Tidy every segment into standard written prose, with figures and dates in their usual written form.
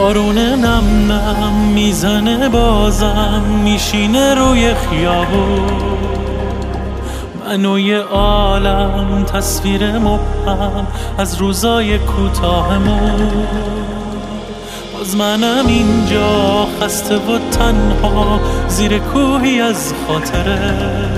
بارون نم نم میزنه بازم میشینه روی خیابون، منو یه عالم تصویر مبهم از روزای کوتاهمون. باز منم اینجا خسته و تنها زیر کوهی از خاطره.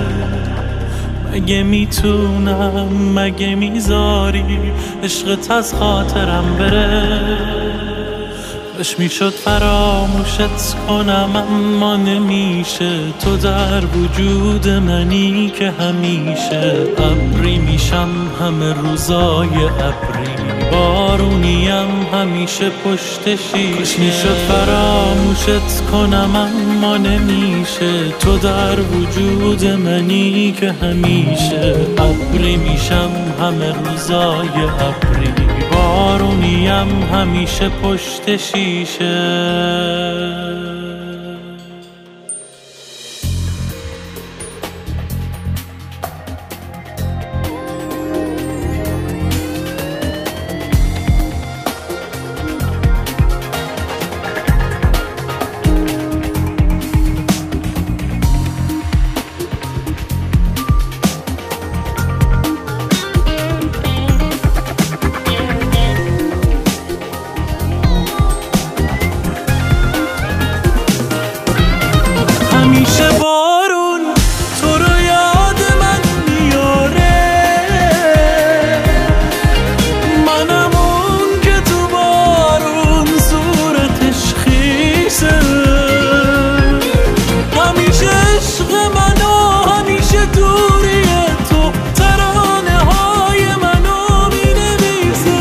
مگه میتونم، مگه میذاری عشقت از خاطرم بره؟ کاش میشد فراموشت کنم اما نمیشه. تو در وجود منی که همیشه ابری میشم همه روزای ابری، بارونیم همیشه پشت شیشه. کاش میشد فراموشت کنم اما نمیشه. تو در وجود منی که همیشه ابری میشم همه روزای ابری، بارونیم همیشه پشت شیشه. همیشه بارون تو رو یاد من میاره، منم اون که تو بارون صورتش خیسه. همیشه عشق من و همیشه دوری تو ترانه های منو مینویسه.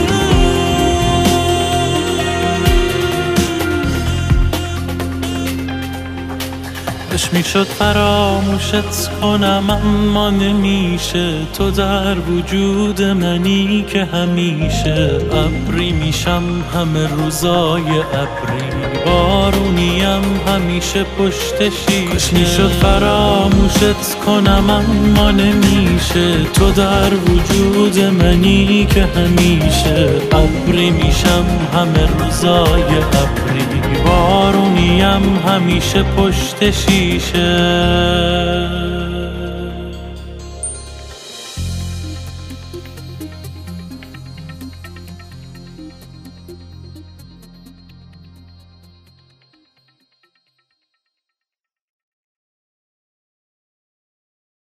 کاش میشد فراموشت کنم اما نمیشه. تو در وجود منی که همیشه ابری میشم همه روزای ابری، بارونیم همیشه پشت شیشه. کاش میشد فراموشت کنم اما نمیشه. تو در وجود منی که همیشه ابری میشم همه روزای ابری، بارونیم همیشه پشت شیشه.